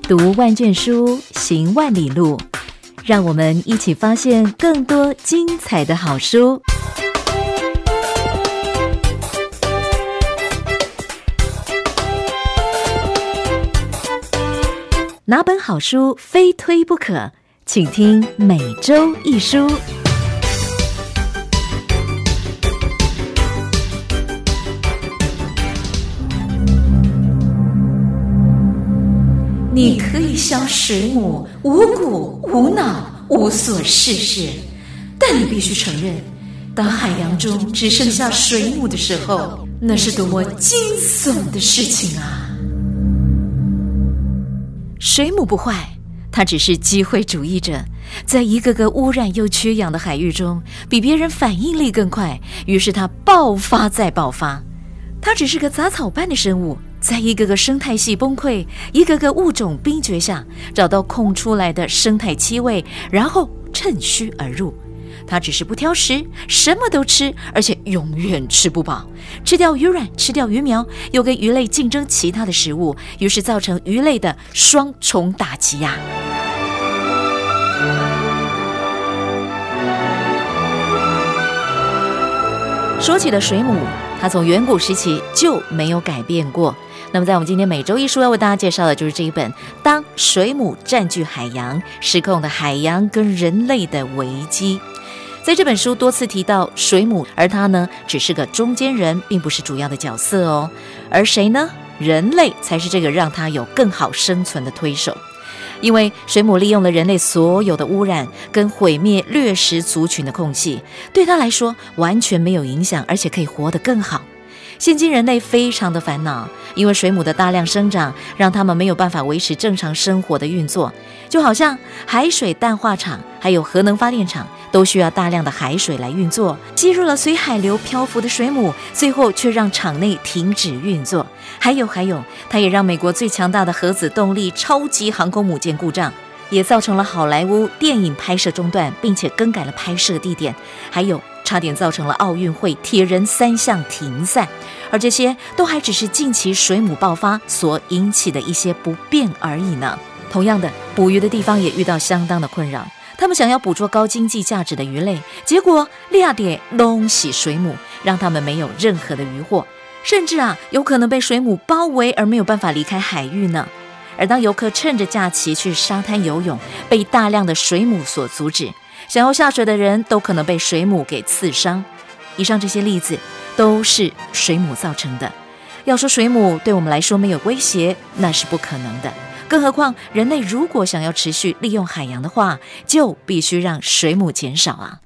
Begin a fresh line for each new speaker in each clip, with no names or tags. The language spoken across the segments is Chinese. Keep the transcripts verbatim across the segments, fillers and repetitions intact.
读万卷书，行万里路，让我们一起发现更多精彩的好书。哪本好书非推不可？请听每周一书。你可以像水母，无骨无脑，无所事事，但你必须承认，当海洋中只剩下水母的时候，那是多么惊悚的事情啊！水母不坏，它只是机会主义者，在一个个污染又缺氧的海域中，比别人反应力更快，于是它爆发再爆发。它只是个杂草般的生物，在一个个生态系崩溃、一个个物种冰绝下，找到空出来的生态栖位，然后趁虚而入。它只是不挑食，什么都吃，而且永远吃不饱，吃掉鱼卵，吃掉鱼苗，又跟鱼类竞争其他的食物，于是造成鱼类的双重打击呀、啊！说起了水母，它从远古时期就没有改变过。那么在我们今天每周一书要为大家介绍的就是这一本《当水母占据海洋：失控的海洋跟人类的危机》。在这本书多次提到水母，而它呢只是个中间人，并不是主要的角色哦。而谁呢？人类才是这个让它有更好生存的推手。因为水母利用了人类所有的污染跟毁灭掠食族群的空隙，对它来说完全没有影响，而且可以活得更好。现今人类非常的烦恼，因为水母的大量生长让他们没有办法维持正常生活的运作，就好像海水淡化厂还有核能发电厂都需要大量的海水来运作，吸入了随海流漂浮的水母，最后却让厂内停止运作。还有还有，它也让美国最强大的核子动力超级航空母舰故障，也造成了好莱坞电影拍摄中断，并且更改了拍摄地点，还有差点造成了奥运会铁人三项停赛，而这些都还只是近期水母爆发所引起的一些不便而已呢。同样的，捕鱼的地方也遇到相当的困扰，他们想要捕捉高经济价值的鱼类，结果掠点东西水母，让他们没有任何的渔获，甚至啊有可能被水母包围而没有办法离开海域呢。而当游客趁着假期去沙滩游泳，被大量的水母所阻止，想要下水的人都可能被水母给刺伤。以上这些例子都是水母造成的。要说水母对我们来说没有威胁，那是不可能的。更何况人类如果想要持续利用海洋的话，就必须让水母减少啊。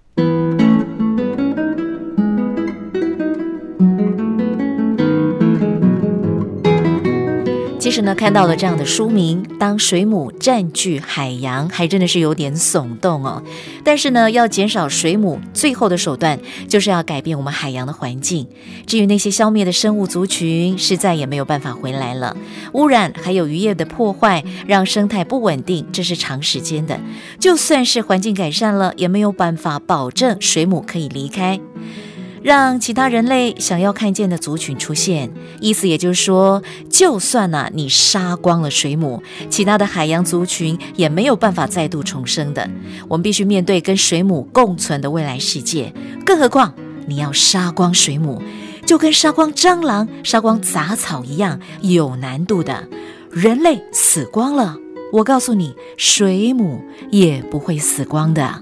其实呢，看到了这样的书名，当水母占据海洋，还真的是有点耸动哦。但是呢，要减少水母，最后的手段就是要改变我们海洋的环境。至于那些消灭的生物族群，实在也没有办法回来了。污染还有渔业的破坏，让生态不稳定，这是长时间的。就算是环境改善了，也没有办法保证水母可以离开。让其他人类想要看见的族群出现，意思也就是说，就算啊你杀光了水母，其他的海洋族群也没有办法再度重生的。我们必须面对跟水母共存的未来世界，更何况你要杀光水母，就跟杀光蟑螂、杀光杂草一样有难度的。人类死光了，我告诉你，水母也不会死光的。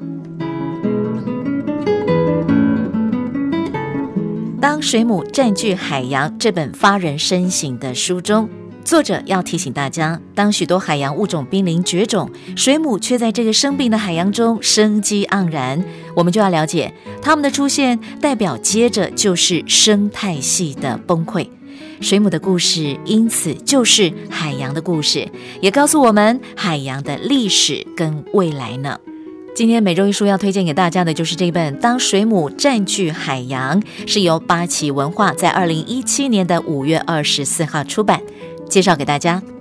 当水母占据海洋这本发人深省的书中，作者要提醒大家，当许多海洋物种濒临绝种，水母却在这个生病的海洋中生机盎然，我们就要了解它们的出现代表接着就是生态系的崩溃。水母的故事因此就是海洋的故事，也告诉我们海洋的历史跟未来呢。今天每周一书要推荐给大家的就是这本《当水母占据海洋》，是由八旗文化在二零一七年的五月二十四号出版，介绍给大家。